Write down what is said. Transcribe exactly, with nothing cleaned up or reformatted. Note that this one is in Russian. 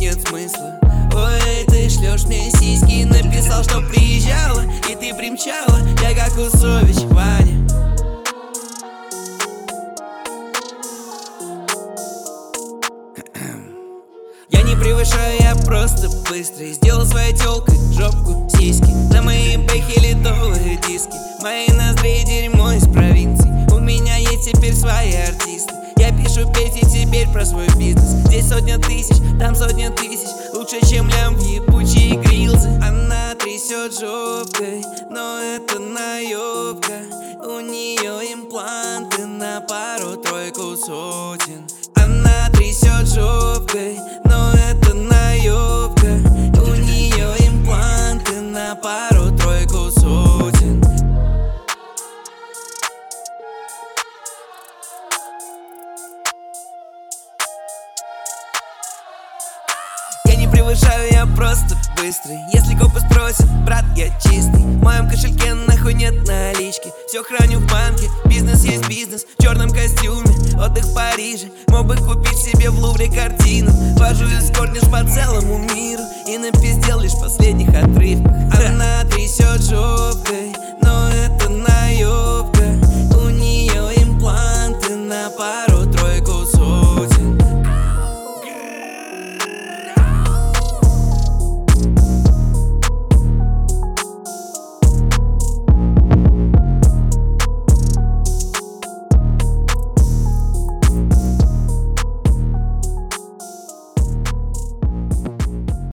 нет смысла. Ой, ты шлешь мне сиськи, написал, что приезжала, и ты примчала. Я как Усович, Ваня. Я не превышаю, я просто быстрый. Сделал своей тёлкой жопку, сиськи. На мои бэхи литовые диски. Мои ноздри дерьмо из провинции. У меня есть теперь свои артисты. Я пишу песни теперь про свой бизнес. Здесь сотня тысяч, там сотня тысяч. Лучше, чем лям в ебучие грилзы. Она трясет жопкой, но это наебка. У нее импланты на пару-тройку сотен. Она трясет жопкой, но это наебка. У нее импланты на пару-тройку сотен. Я не превышаю, я просто быстрый. Если копы спросят, брат, я чистый. В моем кошельке нахуй нет налички. Все храню в банке, бизнес есть бизнес. В черном костюме, отдых в Париже. Мог бы купить себе в Лувре картину. Вожу эскорт по целому миру и напиздел лишь в последних отрывках. Она